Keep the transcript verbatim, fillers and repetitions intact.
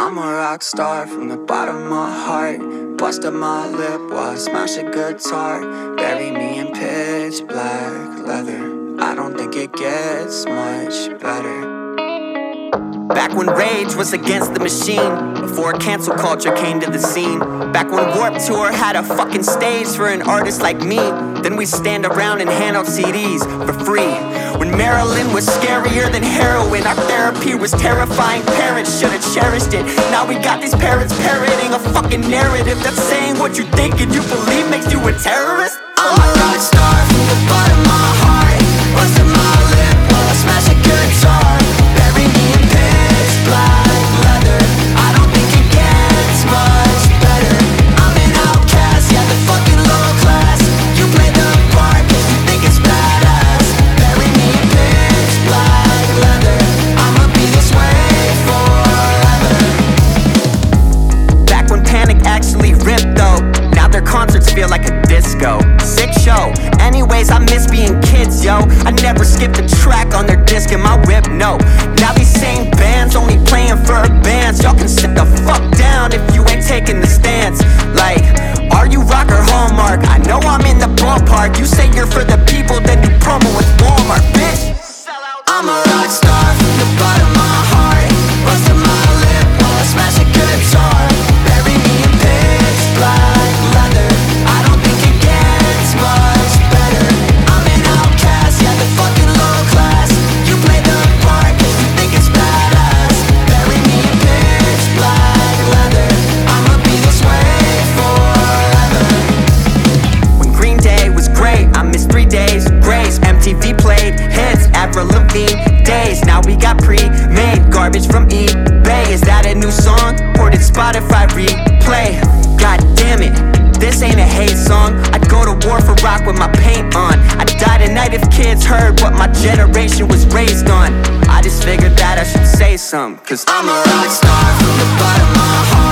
I'm a rock star from the bottom of my heart. Busted my lip while I smash a guitar. Bury me in pitch black leather. I don't think it gets much better. Back when rage was against the machine, before cancel culture came to the scene. Back when Warped Tour had a fucking stage for an artist like me. Then we stand around and hand out C Ds for free. When Marilyn was scarier than heroin, our therapy was terrifying. Parents should've cherished it. Now we got these parents parroting a fucking narrative that's saying what you think and you believe makes you a terrorist. I'm a rock star from the bottom of my heart. Busted my lip while I smash a guitar. Bury me in pitch black leather. I don't think it gets much better. I'm an outcast, yeah, the fucking low class. You play the part cause you think it's badass. Bury me in pitch black leather. I'ma be this way forever. Back when Panic actually ripped though, now their concerts feel like a disco. Sick show. Anyways, I miss being kids, yo. I never skipped a track on their disc in my whip, no. Now these same bands only playing for bands. Y'all can sit the fuck down if you ain't taking the stance. Like, are you rock or Hallmark? I know I'm in the ballpark. You say you're for the people, then you promo with Walmart, bitch. I'm a rock star from the bottom of my heart. Busted my lip while I smash a guitar. Bury me in pitch black leather. I don't think it gets much better. I'm an outcast, yeah, the fucking low class. You play the part cause you think it's badass. Bury me in pitch black leather. I'ma be this way forever. When Green Day was great, I missed three days grace. M T V played hits, Avril Lavigne days. Now we got pre-made garbage from eBay. Is that a new song? Or did Spotify replay? God damn it, this ain't a hate song. I'd go to war for rock with my paint on. I'd die tonight if kids heard what my generation was raised on. I just figured that I should say something, cause I'm a rock star from the bottom of my heart.